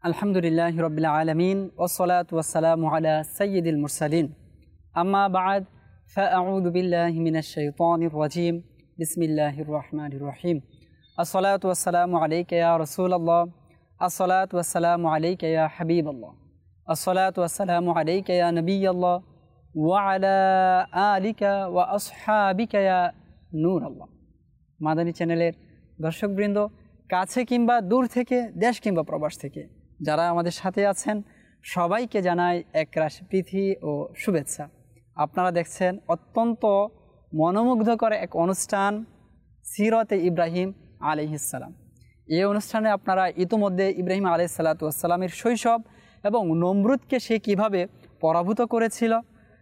আলহামদুলিল্লাহি রাব্বিল আলামিন ওয়াসসালাতু ওয়াসসালামু আলা সাইয়্যিদিল মুরসালিন আম্মা বা'দ ফাআউযু বিল্লাহি মিনাশ শাইতানির রাজীম বিসমিল্লাহির রহমানির রহিম আসসালাতু ওয়াসসালামু আলাইকা ইয়া রাসূলুল্লাহ আসসালাতু ওয়াসসালামু আলাইকা ইয়া হাবিবাল্লাহ আসসালাতু ওয়াসসালামু আলাইকা ইয়া নবিয়াল্লাহ ওয়া আলা আলিকা ওয়া আসহাবিকা ইয়া নূরাল্লাহ। মাদানী চ্যানেলের দর্শকবৃন্দ, কাছে কিংবা দূর থেকে, দেশ কিংবা প্রবাস থেকে যারা আমাদের সাথে আছেন সবাইকে জানাই একরাশ প্রীতি ও শুভেচ্ছা। আপনারা দেখছেন অত্যন্ত মনোমুগ্ধকর এক অনুষ্ঠান সিরতে ইব্রাহিম আলাইহিসসালাম। এই অনুষ্ঠানে আপনারা ইতিমধ্যে ইব্রাহিম আলাইহিসসালামের শৈশব এবং নমরুদকে সে কিভাবে পরাভূত করেছিল,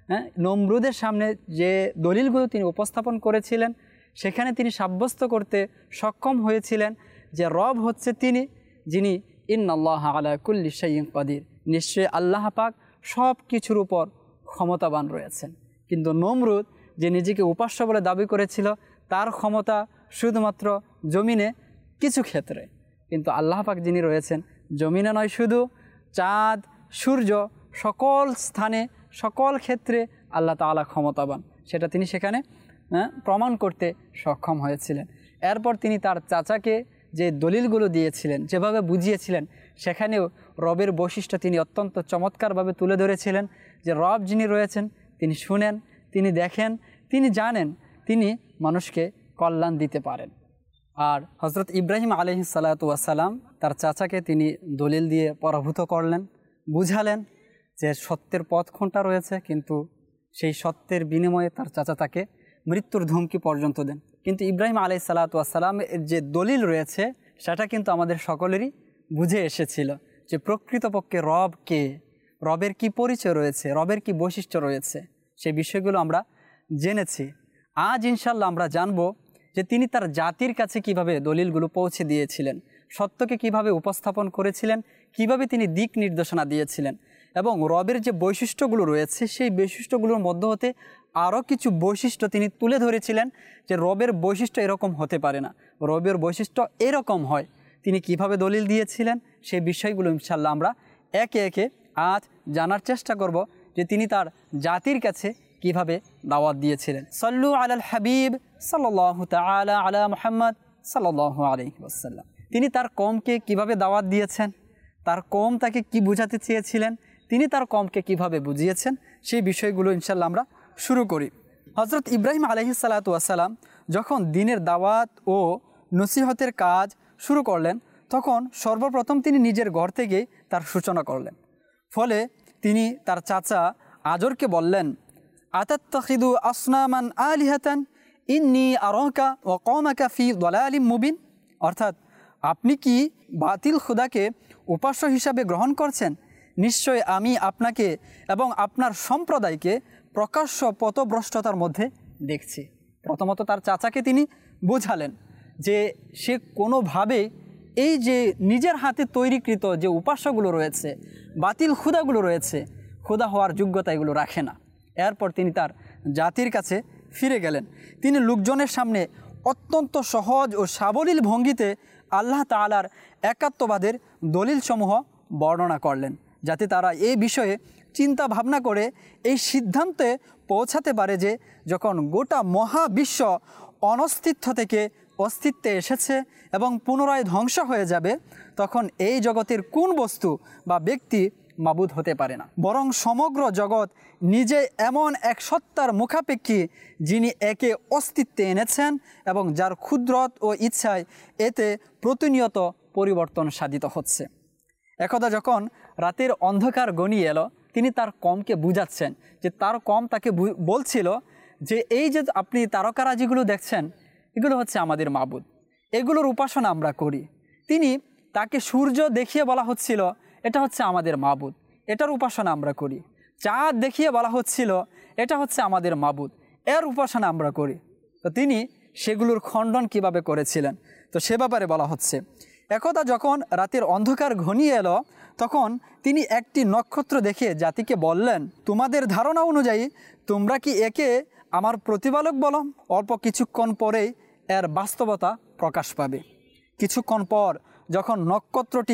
নমরুদের সামনে যে দলিলগুলো তিনি উপস্থাপন করেছিলেন সেখানে তিনি সাব্যস্ত করতে সক্ষম হয়েছিলেন যে রব হচ্ছে তিনি, যিনি ইন্নাল্লাহ আলা কুল্লি শাইইন কাদির, নিশ্চয়ই আল্লাহ পাক সব কিছুর উপর ক্ষমতাবান রয়েছেন। কিন্তু নমরুদ যে নিজেকে উপাস্য বলে দাবি করেছিল তার ক্ষমতা শুধুমাত্র জমিনে কিছু ক্ষেত্রে, কিন্তু আল্লাহ পাক যিনি রয়েছেন জমিনে নয়, শুধু চাঁদ সূর্য সকল স্থানে সকল ক্ষেত্রে আল্লাহ তাআলা ক্ষমতাবান, সেটা তিনি সেখানে প্রমাণ করতে সক্ষম হয়েছিলেন। এরপর তিনি তার চাচাকে যে দলিলগুলো দিয়েছিলেন, যেভাবে বুঝিয়েছিলেন, সেখানেও রবের বৈশিষ্ট্য তিনি অত্যন্ত চমৎকারভাবে তুলে ধরেছিলেন যে রব যিনি রয়েছেন তিনি শুনেন, তিনি দেখেন, তিনি জানেন, তিনি মানুষকে কল্যাণ দিতে পারেন। আর হজরত ইব্রাহিম আলাইহিসসালাম তার চাচাকে তিনি দলিল দিয়ে পরাভূত করলেন, বুঝালেন যে সত্যের পথ কোনটা রয়েছে, কিন্তু সেই সত্যের বিনিময়ে তার চাচা তাকে মৃত্যুর ধমকি পর্যন্ত দেন। কিন্তু ইব্রাহিম আলাইহিসসালামের যে দলিল রয়েছে সেটা কিন্তু আমাদের সকলেরই বুঝে এসেছিল যে প্রকৃতপক্ষে রব কে, রবের কি পরিচয় রয়েছে, রবের কি বৈশিষ্ট্য রয়েছে, সেই বিষয়গুলো আমরা জেনেছি। আজ ইনশাল্লাহ আমরা জানব যে তিনি তার জাতির কাছে কিভাবে দলিলগুলো পৌঁছে দিয়েছিলেন, সত্যকে কিভাবে উপস্থাপন করেছিলেন, কিভাবে তিনি দিক নির্দেশনা দিয়েছিলেন, এবং রবের যে বৈশিষ্ট্যগুলো রয়েছে সেই বৈশিষ্ট্যগুলোর মধ্য হতে আরও কিছু বৈশিষ্ট্য তিনি তুলে ধরেছিলেন যে রবের বৈশিষ্ট্য এরকম হতে পারে না, রবের বৈশিষ্ট্য এরকম হয়। তিনি কিভাবে দলিল দিয়েছিলেন সেই বিষয়গুলো ইনশাল্লাহ আমরা একে একে আজ জানার চেষ্টা করব যে তিনি তার জাতির কাছে কিভাবে দাওয়াত দিয়েছিলেন। সাল্লু আলাল হাবিব সাল্লাল্লাহু তাআলা আলা মুহাম্মদ সাল্লাল্লাহু আলাইহি ওয়াসাল্লাম। তিনি তার কওমকে কিভাবে দাওয়াত দিয়েছেন, তার কওম তাকে কি বোঝাতে চেয়েছিলেন, তিনি তার কওমকে কিভাবে বুঝিয়েছেন, সেই বিষয়গুলো ইনশাল্লাহ আমরা শুরু করি। হজরত ইব্রাহিম আলাইহিসসালাম যখন দ্বীনের দাওয়াত ও নসিহতের কাজ শুরু করলেন তখন সর্বপ্রথম তিনি নিজের ঘর থেকেই তার সূচনা করলেন। ফলে তিনি তার চাচা আজরকে বললেন, আতাত্তাখিদু আসনামান আলিহাতান ইন্নী আরাকা ওয়া কওমাকা ফি দালালিম মুবিন, অর্থাৎ আপনি কি বাতিল খোদাকে উপাস্য হিসাবে গ্রহণ করছেন? নিশ্চয় আমি আপনাকে এবং আপনার সম্প্রদায়কে প্রকাশ্য পথভ্রষ্টতার মধ্যে দেখছি। প্রথমত তার চাচাকে তিনি বোঝালেন যে সে কোনোভাবে এই যে নিজের হাতে তৈরিকৃত যে উপাস্যগুলো রয়েছে, বাতিল খুদাগুলো রয়েছে, খুদা হওয়ার যোগ্যতা এগুলো রাখে না। এরপর তিনি তার জাতির কাছে ফিরে গেলেন। তিনি লোকজনের সামনে অত্যন্ত সহজ ও সাবলীল ভঙ্গিতে আল্লাহ তাআলার একাত্মবাদের দলিলসমূহ বর্ণনা করলেন, যাতে তারা এই বিষয়ে চিন্তা ভাবনা করে এই সিদ্ধান্তে পৌঁছাতে পারে যে যখন গোটা মহাবিশ্ব অনস্তিত্ব থেকে অস্তিত্বে এসেছে এবং পুনরায় ধ্বংস হয়ে যাবে, তখন এই জগতের কোন বস্তু বা ব্যক্তি মাবুদ হতে পারে না, বরং সমগ্র জগৎ নিজে এমন এক সত্তার মুখাপেক্ষী যিনি একে অস্তিত্বে এনেছেন এবং যার ক্ষুদ্রত ও ইচ্ছায় এতে প্রতিনিয়ত পরিবর্তন সাধিত হচ্ছে। একদা যখন রাতের অন্ধকার ঘনিয়ে এলো তিনি তার কওমকে বুঝাচ্ছেন যে তার কওম তাকে বলছিল যে এই যে আপনি তারকারাজিগুলো দেখছেন এগুলো হচ্ছে আমাদের মাবুদ, এগুলোর উপাসনা আমরা করি। তিনি তাকে সূর্য দেখিয়ে বলা হচ্ছিল এটা হচ্ছে আমাদের মাবুদ, এটার উপাসনা আমরা করি। চাঁদ দেখিয়ে বলা হচ্ছিল এটা হচ্ছে আমাদের মাবুদ, এর উপাসনা আমরা করি। তো তিনি সেগুলোর খণ্ডন কিভাবে করেছিলেন তো সে ব্যাপারে বলা হচ্ছে। একদা যখন রাতের অন্ধকার ঘনিয়ে এলো তখন তিনি একটি নক্ষত্র দেখে জাতিকে বললেন, তোমাদের ধারণা অনুযায়ী তোমরা কি একে আমার প্রতিপালক বলো? অল্প কিছুক্ষণ পরেই এর বাস্তবতা প্রকাশ পাবে। কিছুক্ষণ পর যখন নক্ষত্রটি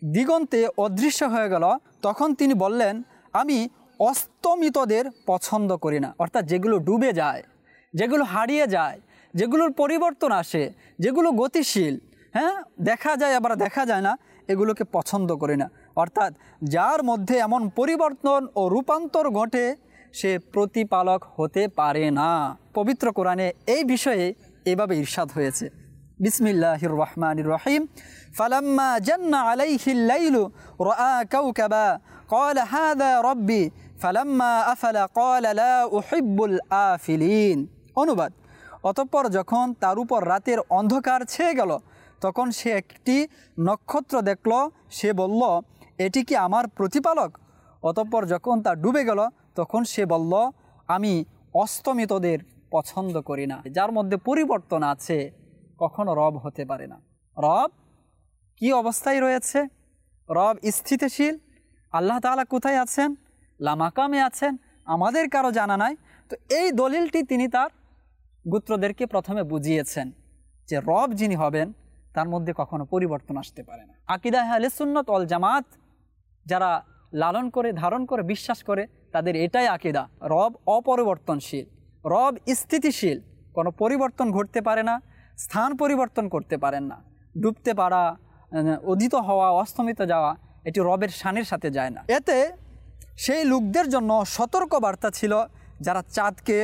দিগন্তে অদৃশ্য হয়ে গেল, তখন তিনি বললেন, আমি অস্তমিতদের পছন্দ করি না। অর্থাৎ যেগুলো ডুবে যায়, যেগুলো হারিয়ে যায়, যেগুলোর পরিবর্তন আসে, যেগুলো গতিশীল, দেখা যায় আবার দেখা যায় না, এগুলোকে পছন্দ করি না। অর্থাৎ যার মধ্যে এমন পরিবর্তন ও রূপান্তর ঘটে সে প্রতিপালক হতে পারে না। পবিত্র কোরআনে এই বিষয়ে এভাবে ইরশাদ হয়েছে, বিসমিল্লাহির রহমানির রহিম, ফালাম্মা জান্না আলাইহিল লাইলু রাআ কাওকাবা ক্বালা হাযা রাব্বি ফালাম্মা আফালা ক্বালা লা উহিব্বুল আফিলিন। অনুবাদ, অতঃপর যখন তার উপর রাতের অন্ধকার ছেয়ে গেল তখন সে একটি নক্ষত্র দেখল, সে বলল, এটি কি আমার প্রতিপালক? অতঃপর যখন তা ডুবে গেল তখন সে বলল, আমি অস্তমিতদের পছন্দ করি না। যার মধ্যে পরিবর্তন আছে কখনো রব হতে পারে না। রব কি অবস্থায় রয়েছে? রব স্থিতিশীল। আল্লাহ তাআলা কোথায় আছেন? লামাকামে আছেন, আমাদের কারো জানা নাই। তো এই দলিলটি তিনি তার গোত্রদেরকে প্রথমে বুঝিয়েছেন যে রব যিনি হবেন তার মধ্যে কখনো পরিবর্তন আসতে পারে না। আকীদা আহলে সুন্নাত ওয়াল জামাত যারা লালন করে, ধারণ করে, বিশ্বাস করে, তাদের এটাই আকীদা, রব অপরিবর্তনশীল, রব স্থিতিশীল, কোনো পরিবর্তন ঘটতে পারে না, স্থান পরিবর্তন করতে পারেন না। ডুবতে পারা, উদিত হওয়া, অস্তমিত যাওয়া, এটি রবের শানের সাথে যায় না। এতে সেই লোকদের জন্য সতর্ক বার্তা ছিল যারা চাঁদকে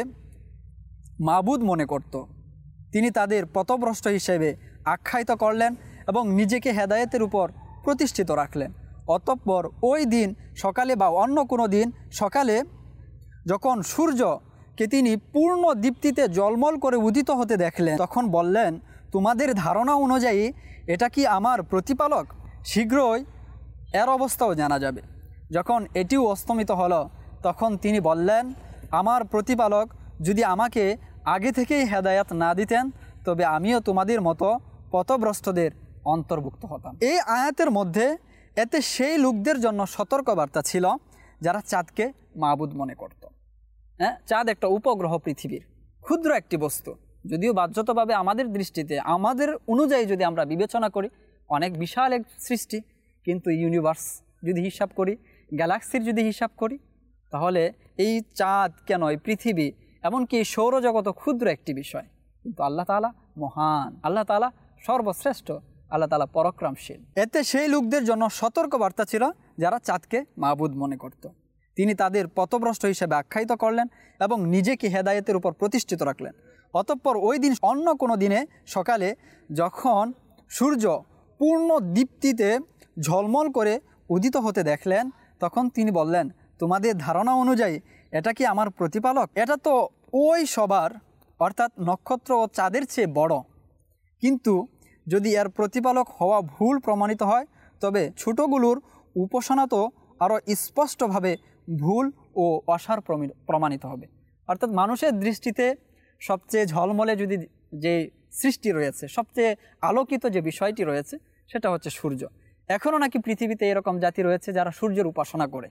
মাবুদ মনে করত। তিনি তাদের পথভ্রষ্ট হিসেবে আখ্যায়িত করলেন এবং নিজেকে হেদায়েতের উপর প্রতিষ্ঠিত রাখলেন। অতঃপর ওই দিন সকালে বা অন্য কোনো দিন সকালে যখন সূর্যকে তিনি পূর্ণ দীপ্তিতে জলমল করে উদিত হতে দেখলেন তখন বললেন, তোমাদের ধারণা অনুযায়ী এটা কি আমার প্রতিপালক? শীঘ্রই এর অবস্থাও জানা যাবে। যখন এটিও অস্তমিত হলো তখন তিনি বললেন, আমার প্রতিপালক যদি আমাকে আগে থেকেই হেদায়াত না দিতেন তবে আমিও তোমাদের মতো পথভ্রষ্টদের অন্তর্ভুক্ত হতাম। এই আয়াতের মধ্যে এতে সেই লোকদের জন্য সতর্কবার্তা ছিল যারা চাঁদকে মাবুদ মনে করত। চাঁদ একটা উপগ্রহ, পৃথিবীর ক্ষুদ্র একটি বস্তু, যদিও বাহ্যতভাবে আমাদের দৃষ্টিতে, আমাদের অনুযায়ী যদি আমরা বিবেচনা করি অনেক বিশাল এক সৃষ্টি, কিন্তু ইউনিভার্স যদি হিসাব করি, গ্যালাক্সির যদি হিসাব করি, তাহলে এই চাঁদ কেন, এই পৃথিবী, এমনকি সৌরজগৎ ক্ষুদ্র একটি বিষয়। কিন্তু আল্লাহ তাআলা মহান, আল্লাহ তাআলা সর্বশ্রেষ্ঠ, আল্লাহ তাআলা পরাক্রমশীল। এতে সেই লোকদের জন্য সতর্কবার্তা ছিল যারা চাঁদকে মাবুদ মনে করত। তিনি তাদের পথভ্রষ্ট হিসেবে আখ্যায়িত করলেন এবং নিজেকে হেদায়েতের উপর প্রতিষ্ঠিত রাখলেন। অতঃপর ওই দিন অন্য কোনো দিনে সকালে যখন সূর্য পূর্ণ দীপ্তিতে ঝলমল করে উদিত হতে দেখলেন তখন তিনি বললেন, তোমাদের ধারণা অনুযায়ী এটা কি আমার প্রতিপালক? এটা তো ওই সবার, অর্থাৎ নক্ষত্র ও চাঁদের চেয়ে বড়, কিন্তু যদি এর প্রতিপালক হওয়া ভুল প্রমাণিত হয় তবে ছোটোগুলোর উপাসনা তো আরও স্পষ্টভাবে ভুল ও অসার প্রমাণিত হবে। অর্থাৎ মানুষের দৃষ্টিতে সবচেয়ে ঝলমলে যদি যে সৃষ্টি রয়েছে, সবচেয়ে আলোকিত যে বিষয়টি রয়েছে সেটা হচ্ছে সূর্য। এখনও নাকি পৃথিবীতে এরকম জাতি রয়েছে যারা সূর্যের উপাসনা করে।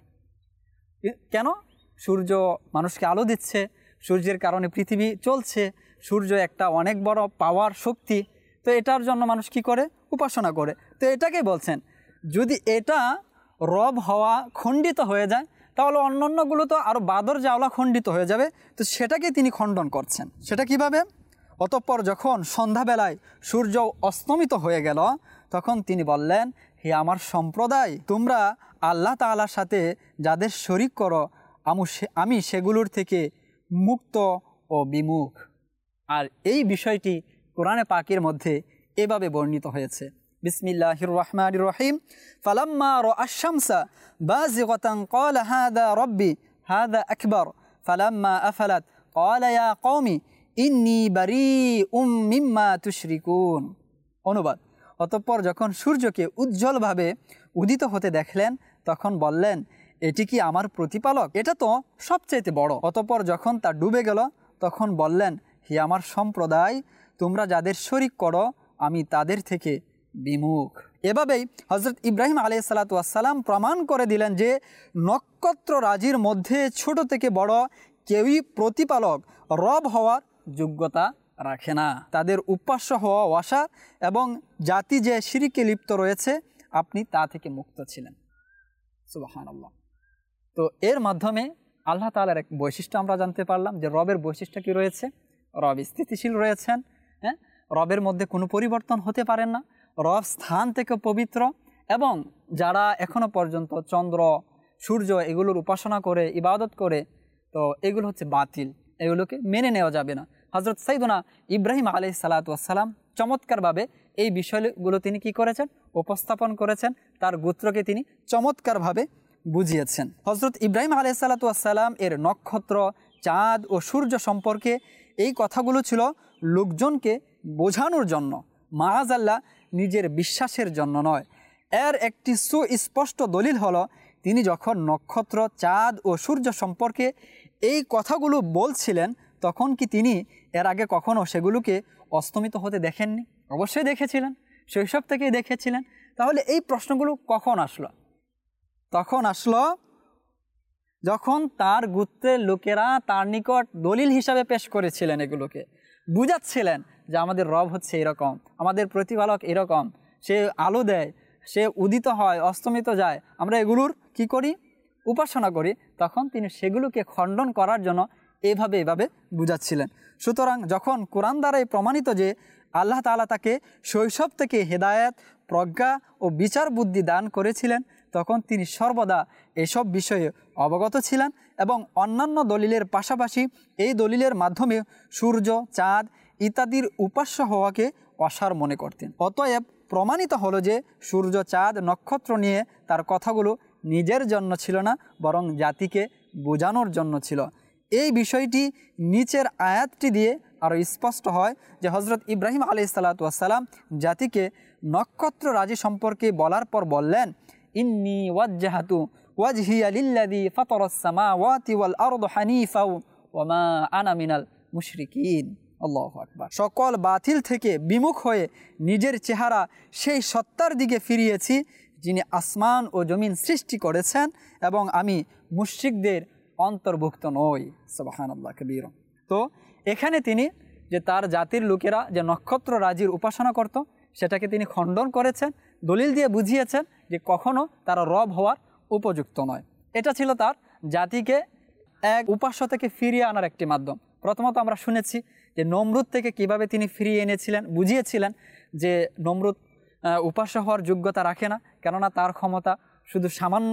কেন? সূর্য মানুষকে আলো দিচ্ছে, সূর্যের কারণে পৃথিবী চলছে, সূর্য একটা অনেক বড় পাওয়ার, শক্তি। তো এটার জন্য মানুষ কি করে? উপাসনা করে। তো এটাকে বলছেন যদি এটা রব হওয়া খণ্ডিত হয়ে যায় তাহলে অন্যান্যগুলো তো আরও বাদর জাওলা খণ্ডিত হয়ে যাবে। তো সেটাকে তিনি খণ্ডন করছেন। সেটা কিভাবে? অতঃপর যখন সন্ধ্যাবেলায় সূর্য অস্তমিত হয়ে গেল তখন তিনি বললেন, হে আমার সম্প্রদায়, তোমরা আল্লাহ তাআলার সাথে যাদের শরীক করো আমি সেগুলোর থেকে মুক্ত ও বিমুখ। আর এই বিষয়টি কোরআনে পাকের মধ্যে এভাবে বর্ণিত হয়েছে, বিসমিল্লাহির রহমানির রহিম, ফালাম্মা রাআশ শামসা বাযিগাতান ক্বালা হাযা রাব্বি হাযা আকবার ফালাম্মা আফালাত ক্বালা ইয়া কওমি ইন্নী বারীউম মিম্মা তুশরিকুন। অনুবাদ, অতঃপর যখন সূর্যকে উজ্জ্বলভাবে উদিত হতে দেখলেন তখন বললেন, এটি কি আমার প্রতিপালক? এটা তো সবচেয়ে বড়। অতঃপর যখন তা ডুবে গেল তখন বললেন, হে আমার সম্প্রদায়, তোমরা যাদের শরীক করো আমি তাদের থেকে বিমুখ। এভাবেই হযরত ইব্রাহিম আলাইহিসসালাতু ওয়াসসালাম প্রমাণ করে দিলেন যে নক্ষত্র রাজির মধ্যে ছোট থেকে বড় কেউই প্রতিপালক, রব হওয়ার যোগ্যতা রাখে না। তাদের উপাস্য হওয়া ওয়াসা এবং জাতি যে শিরকে লিপ্ত রয়েছে আপনি তা থেকে মুক্ত ছিলেন। সুবহানাল্লাহ। তো এর মাধ্যমে আল্লাহ তাআলার এক বৈশিষ্ট্য আমরা জানতে পারলাম যে রবের বৈশিষ্ট্য কি রয়েছে। রব স্থিতিশীল রয়েছেন, হ্যাঁ, রবের মধ্যে কোনো পরিবর্তন হতে পারেন না, রব স্থান থেকে পবিত্র। এবং যারা এখনো পর্যন্ত চন্দ্র সূর্য এগুলোর উপাসনা করে ইবাদত করে, তো এগুলো হচ্ছে বাতিল, এগুলোকে মেনে নেওয়া যাবে না। হযরত সাইয়্যিদুনা ইব্রাহিম আলাইহিস সালাতু ওয়াস সালাম চমৎকারভাবে এই বিষয়গুলো তিনি কি করেছেন, উপস্থাপন করেছেন, তার গোত্রকে তিনি চমৎকারভাবে বুঝিয়েছেন। হযরত ইব্রাহিম আলাইহিস সালাতু ওয়াস সালাম এর নক্ষত্র, চাঁদ ও সূর্য সম্পর্কে এই কথাগুলো ছিল লোকজনকে বোঝানোর জন্য, মাআযাল্লাহ নিজের বিশ্বাসের জন্য নয়। এর একটি সুস্পষ্ট দলিল হলো তিনি যখন নক্ষত্র, চাঁদ ও সূর্য সম্পর্কে এই কথাগুলো বলছিলেন, তখন কি তিনি এর আগে কখনো সেগুলোকে অস্তমিত হতে দেখেননি? অবশ্যই দেখেছিলেন, শৈশব থেকেই দেখেছিলেন। তাহলে এই প্রশ্নগুলো কখন আসলো? তখন আসলো যখন তার গোত্রের লোকেরা তার নিকট দলিল হিসাবে পেশ করেছিলেন, এগুলোকে বুঝাচ্ছিলেন যে আমাদের রব হচ্ছে এরকম, আমাদের প্রতিপালক এরকম, সে আলো দেয়, সে উদিত হয়, অস্তমিত যায়, আমরা এগুলোর কি করি, উপাসনা করি। তখন তিনি সেগুলোকে খণ্ডন করার জন্য এভাবে বুঝাচ্ছিলেন। সুতরাং যখন কোরআন দ্বারাই প্রমাণিত যে আল্লাহ তাআলা তাকে শৈশব থেকে হেদায়েত, প্রজ্ঞা ও বিচার বুদ্ধি দান করেছিলেন, তখন তিনি সর্বদা এসব বিষয়ে অবগত ছিলেন এবং অন্যান্য দলিলের পাশাপাশি এই দলিলের মাধ্যমে সূর্য, চাঁদ ইত্যাদির উপাস্য হওয়াকে অসার মনে করতেন। অতএব প্রমাণিত হলো যে সূর্য, চাঁদ, নক্ষত্র নিয়ে তার কথাগুলো নিজের জন্য ছিল না, বরং জাতিকে বোঝানোর জন্য ছিল। এই বিষয়টি নিচের আয়াতটি দিয়ে আরও স্পষ্ট হয় যে হযরত ইব্রাহিম আলাইহিস সালাতু ওয়াস সালাম জাতিকে নক্ষত্র রাজি সম্পর্কে বলার পর বললেন, ইন্নী ওয়াজ্জাহাতু ওয়াজহিয়া লিল্লাযী ফাতারাস সামাওয়াতি ওয়াল আরদা হানিফা ওয়া মা আনা মিনাল মুশরিকিন। আল্লাহু আকবার। সকল বাতিল থেকে বিমুখ হয়ে নিজের চেহারা সেই সত্তার দিকে ফিরিয়েছি যিনি আসমান ও জমিন সৃষ্টি করেছেন, এবং আমি মুশরিকদের অন্তর্ভুক্ত নই। সুবহানাল্লাহ কবীর। তো এখানে তিনি যে তার জাতির লোকেরা যে নক্ষত্র রাজির উপাসনা করত, সেটাকে তিনি খণ্ডন করেছেন, দলিল দিয়ে বুঝিয়েছেন যে কখনো তারা রব হওয়ার উপযুক্ত নয়। এটা ছিল তার জাতিকে এক উপাস্য থেকে ফিরিয়ে আনার একটি মাধ্যম। প্রথমত আমরা শুনেছি যে নমরুদ থেকে কিভাবে তিনি ফিরিয়ে এনেছিলেন, বুঝিয়েছিলেন যে নমরুদ উপাস্য হওয়ার যোগ্যতা রাখে না, কেননা তার ক্ষমতা শুধু সামান্য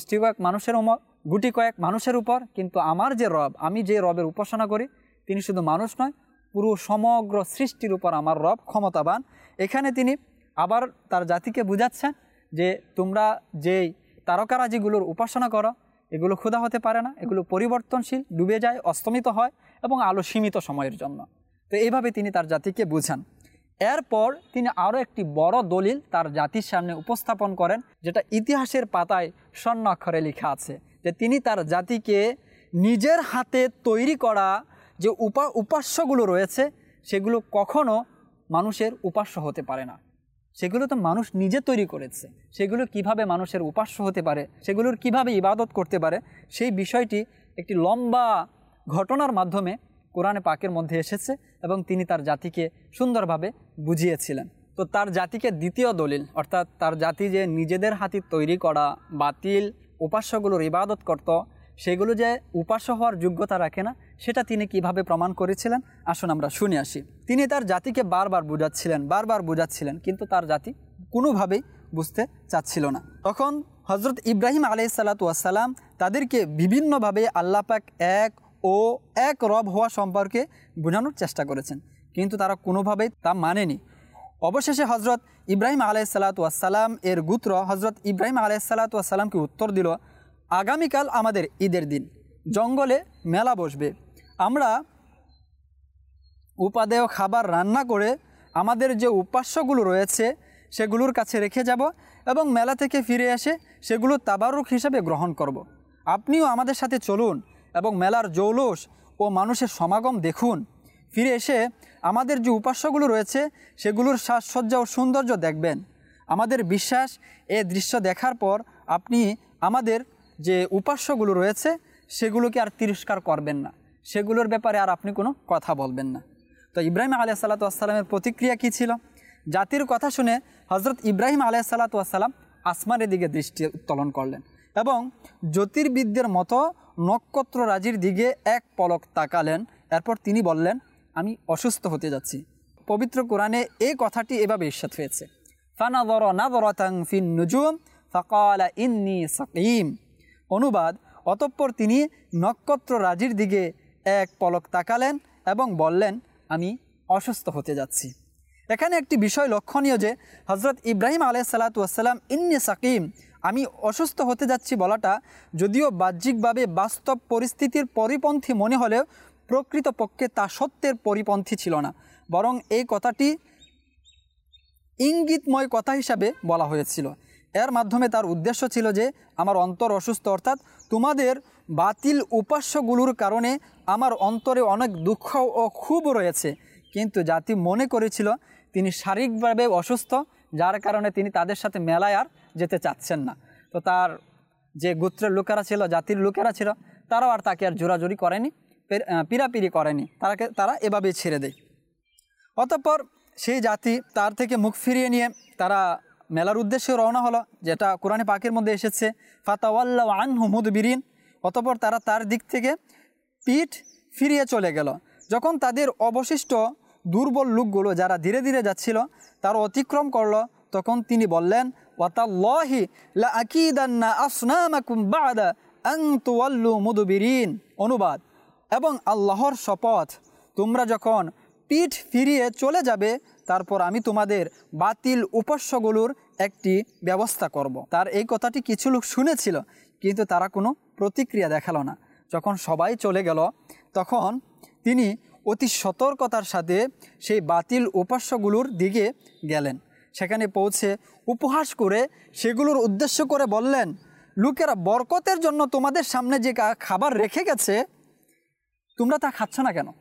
গুটি কয়েক মানুষের উপর, কিন্তু আমার যে রব, আমি যে রবের উপাসনা করি, তিনি শুধু মানুষ নয়, পুরো সমগ্র সৃষ্টির উপর আমার রব ক্ষমতাবান। এখানে তিনি আবার তার জাতিকে বুঝাচ্ছেন যে তোমরা যেই তারকারাজিগুলোর উপাসনা করো, এগুলো ক্ষুধা হতে পারে না, এগুলো পরিবর্তনশীল, ডুবে যায়, অস্তমিত হয় এবং আলো সীমিত সময়ের জন্য। তো এইভাবে তিনি তার জাতিকে বুঝান। এরপর তিনি আরও একটি বড় দলিল তার জাতির সামনে উপস্থাপন করেন, যেটা ইতিহাসের পাতায় স্বর্ণ অক্ষরে লেখা আছে, যে তিনি তার জাতিকে নিজের হাতে তৈরি করা যে উপাস্যগুলো রয়েছে, সেগুলো কখনো মানুষের উপাস্য হতে পারে না। সেগুলো তো মানুষ নিজে তৈরি করেছে, সেগুলো কিভাবে মানুষের উপাস্য হতে পারে, সেগুলোর কিভাবে ইবাদত করতে পারে, সেই বিষয়টি একটি লম্বা ঘটনার মাধ্যমে কোরআনে পাকের মধ্যে এসেছে এবং তিনি তার জাতিকে সুন্দরভাবে বুঝিয়েছিলেন। তো তার জাতিকে দ্বিতীয় দলিল, অর্থাৎ তার জাতি যে নিজেদের হাতে তৈরি করা বাতিল উপাস্যগুলোর ইবাদত করত, সেগুলো যে উপাস্য হওয়ার যোগ্যতা রাখে না, সেটা তিনি কিভাবে প্রমাণ করেছিলেন আসুন আমরা শুনে আসি। তিনি তার জাতিকে বারবার বুঝাচ্ছিলেন, কিন্তু তার জাতি কোনোভাবেই বুঝতে চাচ্ছিল না। তখন হযরত ইব্রাহিম আলাইহিস সালাতু ওয়াস সালাম তাদেরকে বিভিন্নভাবে আল্লাহ পাক এক রব হওয়া সম্পর্কে বোঝানোর চেষ্টা করেছেন, কিন্তু তারা কোনোভাবেই তা মানেনি। অবশেষে হযরত ইব্রাহিম আলাইহিস সালাতু ওয়াস সালাম এর গোত্র হযরত ইব্রাহিম আলাইহিস সালাতু ওয়াস সালামকে উত্তর দিল, আগামীকাল আমাদের ঈদের দিন, জঙ্গলে মেলা বসবে, আমরা উপাদেয় খাবার রান্না করে আমাদের যে উপাস্যগুলো রয়েছে সেগুলোর কাছে রেখে যাব এবং মেলা থেকে ফিরে এসে সেগুলো তাবারুক হিসাবে গ্রহণ করব। আপনিও আমাদের সাথে চলুন এবং মেলার জৌলুস ও মানুষের সমাগম দেখুন। ফিরে এসে আমাদের যে উপাস্যগুলো রয়েছে সেগুলোর সাজসজ্জা ও সৌন্দর্য দেখবেন। আমাদের বিশ্বাস এ দৃশ্য দেখার পর আপনি আমাদের যে উপাস্যগুলো রয়েছে সেগুলোকে আর তিরস্কার করবেন না, সেগুলোর ব্যাপারে আর আপনি কোনো কথা বলবেন না। তো ইব্রাহিম আলাইহিস সালাতু ওয়াস সালামের প্রতিক্রিয়া কী ছিল? জাতির কথা শুনে হযরত ইব্রাহিম আলাইহিস সালাতু ওয়াস সালাম আসমানের দিকে দৃষ্টি উত্তোলন করলেন এবং জ্যোতির্বিদদের মতো নক্ষত্ররাজির দিকে এক পলক তাকালেন। এরপর তিনি বললেন, আমি অসুস্থ হতে যাচ্ছি। পবিত্র কোরআনে এই কথাটি এভাবে ইরশাদ হয়েছে, ফানাযরা নাযরাতান ফিন নুজুম ফাকালা ইন্নী সাকিম। অনুবাদ, অতঃপর তিনি নক্ষত্ররাজির দিকে এক পলক তাকালেন এবং বললেন, আমি অসুস্থ হতে যাচ্ছি। এখানে একটি বিষয় লক্ষণীয় যে হজরত ইব্রাহিম আলাইহিসসালাতু ওয়াসসালাম ইন্নী সাকিম, আমি অসুস্থ হতে যাচ্ছি বলাটা যদিও বাহ্যিকভাবে বাস্তব পরিস্থিতির পরিপন্থী মনে হলেও প্রকৃতপক্ষে তা সত্যের পরিপন্থী ছিল না, বরং এই কথাটি ইঙ্গিতময় কথা হিসাবে বলা হয়েছিল। এর মাধ্যমে তার উদ্দেশ্য ছিল যে আমার অন্তর অসুস্থ, অর্থাৎ তোমাদের বাতিল উপাস্যগুলোর কারণে আমার অন্তরে অনেক দুঃখ ও ক্ষোভ রয়েছে। কিন্তু জাতি মনে করেছিল তিনি শারীরিকভাবে অসুস্থ, যার কারণে তিনি তাদের সাথে মেলায় আর যেতে চাচ্ছেন না। তো তার যে গোত্রের লোকেরা ছিল, জাতির লোকেরা ছিল, তারাও আর তাকে আর জোরাজুরি করেনি, পিরাপিরি করেনি, তারা এভাবেই ছেড়ে দেয়। অতঃপর সেই জাতি তার থেকে মুখ ফিরিয়ে নিয়ে তারা মেলার উদ্দেশ্যে রওনা হলো, যেটা কোরআনে পাকের মধ্যে এসেছে, ফাতাওয়াল্লাউ আনহু মুদবিরিন। অতঃপর তারা তার দিক থেকে পিঠ ফিরিয়ে চলে গেল। যখন তাদের অবশিষ্ট দুর্বল লোকগুলো যারা ধীরে ধীরে যাচ্ছিল তারা অতিক্রম করলো, তখন তিনি বললেন, ওয়াতাল্লাহি লা আকিদান্না আসনামাকুম বা'দা আন তুওয়াল্লু মুদবিরিন। অনুবাদ, এবং আল্লাহর শপথ, তোমরা যখন পিঠ ফিরিয়ে চলে যাবে তারপর আমি তোমাদের বাতিল উপাস্যগুলোর একটি ব্যবস্থা করব। তার এই কথাটি কিছু লোক শুনেছিল, কিন্তু তারা কোনো প্রতিক্রিয়া দেখালো না। যখন সবাই চলে গেল তখন তিনি অতি সতর্কতার সাথে সেই বাতিল উপাস্যগুলোর দিকে গেলেন। সেখানে পৌঁছে উপহাস করে সেগুলোর উদ্দেশ্য করে বললেন, লোকেরা বরকতের জন্য তোমাদের সামনে যে খাবার রেখে গেছে তোমরা তা খাচ্ছ না কেন?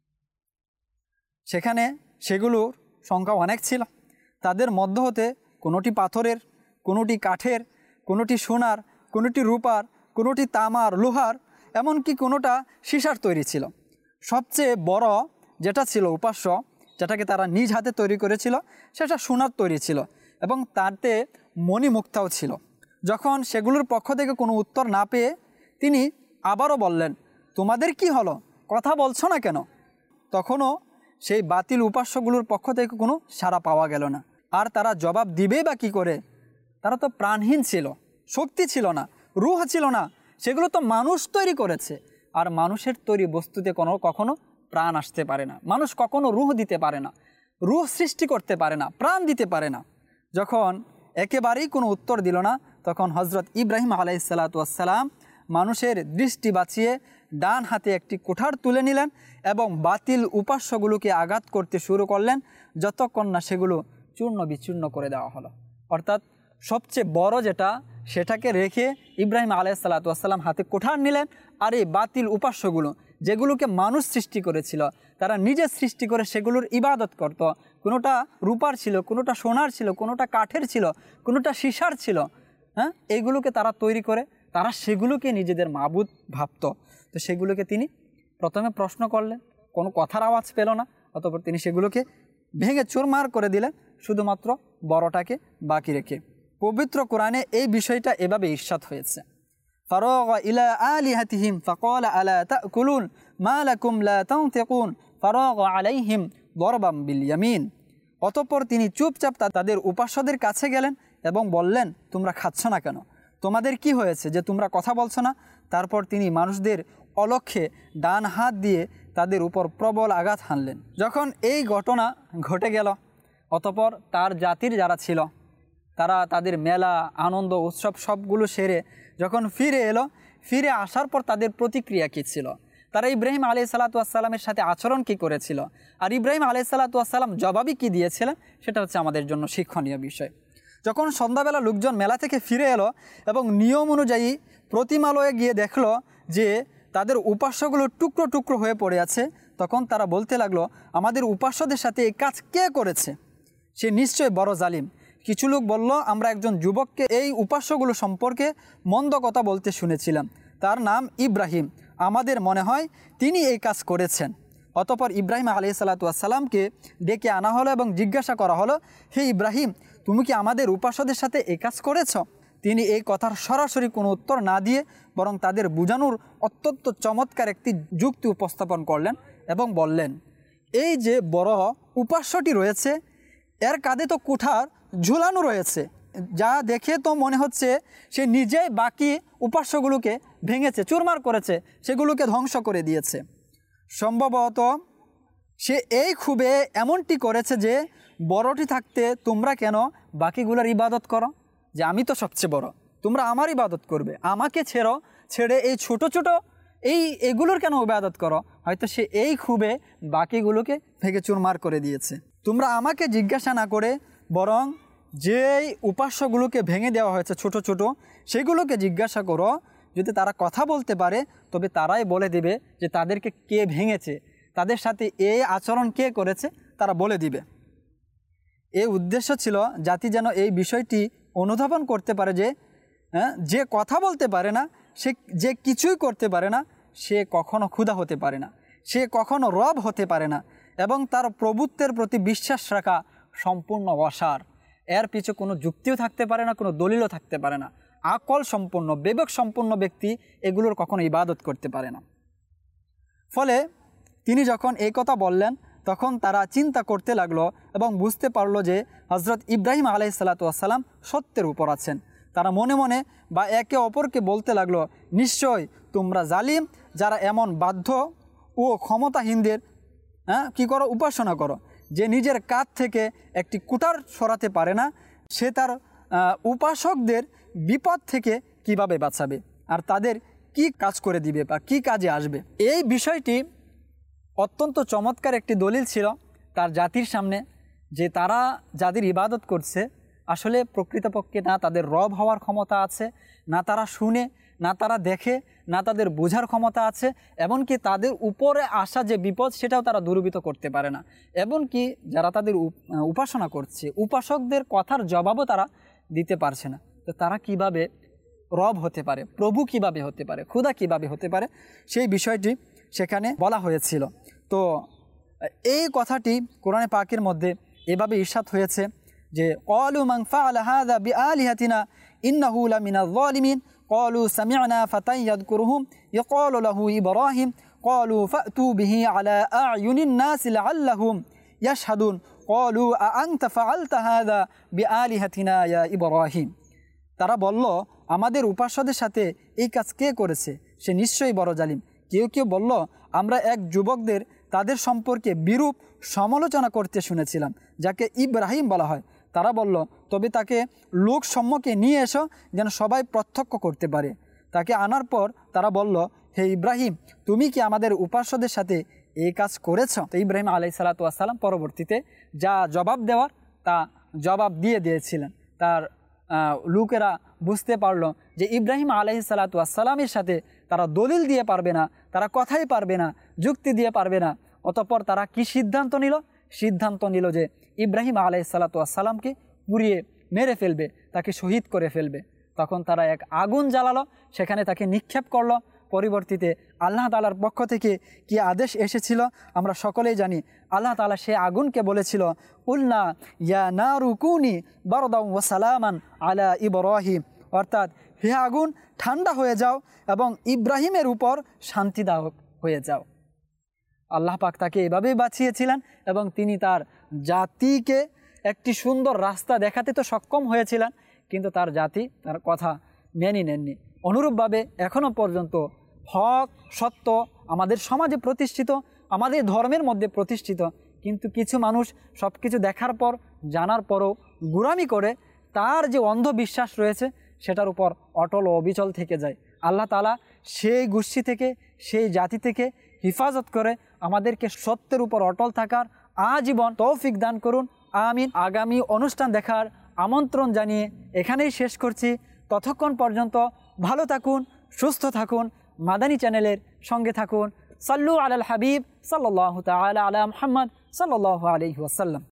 সেখানে সেগুলোর সংখ্যা অনেক ছিল। তাদের মধ্য হতে কোনোটি পাথরের, কোনোটি কাঠের, কোনোটি সোনার, কোনোটি রূপার, কোনোটি তামার, লোহার, এমনকি কোনোটা সীসার তৈরি ছিল। সবচেয়ে বড় যেটা ছিল উপাস্য, যেটাকে তারা নিজ হাতে তৈরি করেছিল, সেটা সোনার তৈরি ছিল এবং তাতে মণিমুক্তাও ছিল। যখন সেগুলোর পক্ষ থেকে কোনো উত্তর না পেয়ে তিনি আবারও বললেন, তোমাদের কি হলো, কথা বলছো না কেন? তখনও সেই বাতিল উপাস্যগুলোর পক্ষ থেকে কোনো সাড়া পাওয়া গেল না। আর তারা জবাব দিবেই বা কী করে? তারা তো প্রাণহীন ছিল, শক্তি ছিল না, রূহ ছিল না, সেগুলো তো মানুষ তৈরি করেছে। আর মানুষের তৈরি বস্তুতে কখনো প্রাণ আসতে পারে না, মানুষ কখনো রূহ দিতে পারে না, রূহ সৃষ্টি করতে পারে না, প্রাণ দিতে পারে না। যখন একেবারেই কোনো উত্তর দিল না, তখন হজরত ইব্রাহিম আলাইহিসসালাতু ওয়াসসালাম মানুষের দৃষ্টি বাঁচিয়ে ডান হাতে একটি কুঠার তুলে নিলেন এবং বাতিল উপাস্যগুলোকে আঘাত করতে শুরু করলেন, যতক্ষণ না সেগুলো চূর্ণ বিচূর্ণ করে দেওয়া হলো। অর্থাৎ সবচেয়ে বড় যেটা, সেটাকে রেখে ইব্রাহিম আলাইহিসসালাতু ওয়াসসালাম হাতে কুঠার নিলেন, আর এই বাতিল উপাস্যগুলো যেগুলোকে মানুষ সৃষ্টি করেছিল, তারা নিজে সৃষ্টি করে সেগুলোর ইবাদত করত। কোনোটা রূপার ছিল, কোনোটা সোনার ছিল, কোনোটা কাঠের ছিল, কোনোটা সীসার ছিল। এইগুলোকে তারা তৈরি করে তারা সেগুলোকে নিজেদের মাবুদ ভাবত। তো সেগুলোকে তিনি প্রথমে প্রশ্ন করলেন, কোনো কথার আওয়াজ পেল না। অতঃপর তিনি সেগুলোকে ভেঙে চুরমার করে দিলেন, শুধুমাত্র বড়টাকে বাকি রেখে। পবিত্র কোরআনে এই বিষয়টা এভাবে ইরশাদ হয়েছে, ফারাগা ইলা আলিহাতিহিম ফাকালা আলা তাকুলুন মা লাকুম লা তানতিকুন ফারাগা আলাইহিম দরবাম বিল ইয়ামিন। অতঃপর তিনি চুপচাপ তাদের উপাস্যদের কাছে গেলেন এবং বললেন, তোমরা খাচ্ছ না কেন? তোমাদের কি হয়েছে যে তোমরা কথা বলছো না? তারপর তিনি মানুষদের অলক্ষ্যে ডান হাত দিয়ে তাদের উপর প্রবল আঘাত হানলেন। যখন এই ঘটনা ঘটে গেল, অতঃপর তার জাতির যারা ছিল তারা তাদের মেলা, আনন্দ, উৎসব সবগুলো সেরে যখন ফিরে এলো, ফিরে আসার পর তাদের প্রতিক্রিয়া কী ছিল, তারা ইব্রাহিম আলাইহিসসালাতু ওয়াসসালামের সাথে আচরণ কি করেছিল, আর ইব্রাহিম আলাইহিসসালাতু ওয়াসসালাম জবাবই কি দিয়েছিলেন, সেটা হচ্ছে আমাদের জন্য শিক্ষণীয় বিষয়। যখন সন্ধ্যাবেলা লোকজন মেলা থেকে ফিরে এলো এবং নিয়ম অনুযায়ী প্রতিমালয়ে গিয়ে দেখলো যে তাদের উপাস্যগুলো টুকরো টুকরো হয়ে পড়ে আছে, তখন তারা বলতে লাগলো, আমাদের উপাস্যদের সাথে এই কাজ কে করেছে? সে নিশ্চয়ই বড় জালিম। কিছু লোক বলল, আমরা একজন যুবককে এই উপাস্যগুলো সম্পর্কে মন্দ কথা বলতে শুনেছিলাম, তার নাম ইব্রাহিম, আমাদের মনে হয় তিনি এই কাজ করেছেন। অতঃপর ইব্রাহিম আলাইহিসসালাতু ওয়াসসালামকে ডেকে আনা হলো এবং জিজ্ঞাসা করা হলো, হে ইব্রাহিম, তুমি কি আমাদের উপাসকদের সাথে এই কাজ করেছ? তিনি এই কথার সরাসরি কোনো উত্তর না দিয়ে বরং তাদের বোঝানোর অত্যন্ত চমৎকার একটি যুক্তি উপস্থাপন করলেন এবং বললেন, এই যে বড় উপাস্যটি রয়েছে এর কাঁধে তো কুঠার ঝুলানো রয়েছে, যা দেখে তো মনে হচ্ছে সে নিজেই বাকি উপাস্যগুলোকে ভেঙেছে, চুরমার করেছে, সেগুলোকে ধ্বংস করে দিয়েছে। সম্ভবত সে এই ক্ষোভে এমনটি করেছে যে বড়টি থাকতে তোমরা কেন বাকিগুলোর ইবাদত করো, যে আমি তো সবচেয়ে বড়, তোমরা আমার ইবাদত করবে, আমাকে ছেড়ে এই ছোট ছোট এগুলোর কেন ইবাদত করো? হয়তো সে এই ক্ষোভে বাকিগুলোকে ভেঙে চুরমার করে দিয়েছে। তোমরা আমাকে জিজ্ঞাসা না করে বরং যেই উপাস্যগুলোকে ভেঙে দেওয়া হয়েছে ছোট ছোট, সেগুলোকে জিজ্ঞাসা করো। যদি তারা কথা বলতে পারে তবে তারাই বলে দেবে যে তাদেরকে কে ভেঙেছে, তাদের সাথে এই আচরণ কে করেছে, তারা বলে দিবে। এই উদ্দেশ্য ছিল জাতি যেন এই বিষয়টি অনুধাবন করতে পারে যে যে কথা বলতে পারে না, সে যে কিছুই করতে পারে না, সে কখনো ক্ষুধা হতে পারে না, সে কখনো রব হতে পারে না, এবং তার প্রভুত্বের প্রতি বিশ্বাস রাখা সম্পূর্ণ অসার। এর পিছু কোনো যুক্তিও থাকতে পারে না, কোনো দলিলও থাকতে পারে না। আকল সম্পন্ন, বিবেক সম্পন্ন ব্যক্তি এগুলোর কখনো ইবাদত করতে পারে না। ফলে তিনি যখন এই কথা বললেন তখন তারা চিন্তা করতে লাগলো এবং বুঝতে পারলো যে হজরত ইব্রাহিম আলাইহিসসালাতু ওয়াসসালাম সত্যের উপর আছেন। তারা মনে মনে বা একে অপরকে বলতে লাগলো, নিশ্চয় তোমরা জালিম, যারা এমন বাধ্য ও ক্ষমতাহীনদের কি করো, উপাসনা করো। যে নিজের কাঁধ থেকে একটি কুঠার সরাতে পারে না, সে তার উপাসকদের বিপদ থেকে কিভাবে বাঁচাবে, আর তাদের কি কাজ করে দিবে বা কি কাজে আসবে। এই বিষয়টি অত্যন্ত চমৎকার একটি দলিল ছিল তার জাতির সামনে, যে তারা যাদের ইবাদত করছে আসলে প্রকৃতপক্ষে না তাদের রব হওয়ার ক্ষমতা আছে, না তারা শুনে, না তারা দেখে, না তাদের বোঝার ক্ষমতা আছে, এমনকি তাদের উপরে আসা যে বিপদ সেটাও তারা দূরীভূত করতে পারে না। এমনকি যারা তাদের উপাসনা করছে, উপাসকদের কথার জবাবও তারা দিতে পারছে না। তো তারা কিভাবে রব হতে পারে, প্রভু কিভাবে হতে পারে, খোদা কিভাবে হতে পারে, সেই বিষয়টি সেখানে বলা হয়েছিল। তো এই কথাটি কোরআনে পাকের মধ্যে এভাবে ইরশাদ হয়েছে যে ক্বালু মান ফাআলা হাযা বিআলিহাতিনা ইন্নাহু লামিনাজ যালিমিন ক্বালু সামি'না ফাতান ইয়াযকুরুহুম ইয়াকালু লাহু ইব্রাহিম ক্বালু ফাতু বিহি আলা আ'য়ুনিন নাস লাআল্লাহুম ইয়াশহাদুন ক্বালু আ আনতা ফাআলতা হাযা বিআলিহাতিনা ইয়া ইব্রাহিম। তারা বলল, আমাদের উপাস্যদের সাথে এই কাজ কে করেছে, সে নিশ্চয়ই বড় জালিম। কেউ কেউ বলল, আমরা এক যুবকদের তাদের সম্পর্কে বিরূপ সমালোচনা করতে শুনেছিলাম, যাকে ইব্রাহিম বলা হয়। তারা বলল, তবে তাকে লোক সম্মুখে নিয়ে এসো যেন সবাই প্রত্যক্ষ করতে পারে। তাকে আনার পর তারা বলল, হে ইব্রাহিম, তুমি কি আমাদের উপাস্যদের সাথে এই কাজ করেছ? তো ইব্রাহিম আলাইহিসসালাতু ওয়াসসালাম পরবর্তীতে যা জবাব দেওয়ার তা জবাব দিয়েছিলেন। তার লোকেরা বুঝতে পারলো যে ইব্রাহিম আলাইহিসসালাতু ওয়াসসালামের সাথে তারা দলিল দিয়ে পারবে না, তারা কথাই পারবে না, যুক্তি দিয়ে পারবে না। অতঃপর তারা কি সিদ্ধান্ত নিল যে ইব্রাহিম আলাইহিসসালাতু ওয়াসসালামকে পুড়িয়ে মেরে ফেলবে, তাকে শহীদ করে ফেলবে। তখন তারা এক আগুন জ্বালালো, সেখানে তাকে নিক্ষেপ করলো। পরবর্তীতে আল্লাহ তাআলার পক্ষ থেকে কি আদেশ এসেছিল আমরা সকলেই জানি। আল্লাহ তাআলা সে আগুনকে বলেছিল, কুলনা ইয়া নারু কুনি বারদাও ওয়া সালামান আলা ইব্রাহিম, অর্থাৎ হে আগুন ঠান্ডা হয়ে যাও এবং ইব্রাহিমের উপর শান্তিদায়ক হয়ে যাও। আল্লাহ পাক তাকে এভাবেই বাঁচিয়েছিলেন এবং তিনি তার জাতিকে একটি সুন্দর রাস্তা দেখাতে তো সক্ষম হয়েছিলেন, কিন্তু তার জাতি তার কথা মেনে নেননি। অনুরূপভাবে এখনও পর্যন্ত হক সত্য আমাদের সমাজে প্রতিষ্ঠিত, আমাদের ধর্মের মধ্যে প্রতিষ্ঠিত, কিন্তু কিছু মানুষ সব কিছু দেখার পর জানার পরও গোঁড়ামি করে তার যে অন্ধবিশ্বাস রয়েছে সেটার উপর অটল ও অবিচল থেকে যায়। আল্লাহ তাআলা সেই গোষ্ঠী থেকে, সেই জাতি থেকে হিফাজত করে আমাদেরকে সত্যের উপর অটল থাকার আজীবন তৌফিক দান করুন, আমিন। আগামী অনুষ্ঠান দেখার আমন্ত্রণ জানিয়ে এখানেই শেষ করছি। ততক্ষণ পর্যন্ত ভালো থাকুন, সুস্থ থাকুন, মাদানী চ্যানেলের সঙ্গে থাকুন। সাল্লু আলাল হাবিব সাল্লাল্লাহু তাআলা আলা মুহাম্মদ সাল্লাল্লাহু আলাইহি ওয়াসাল্লাম।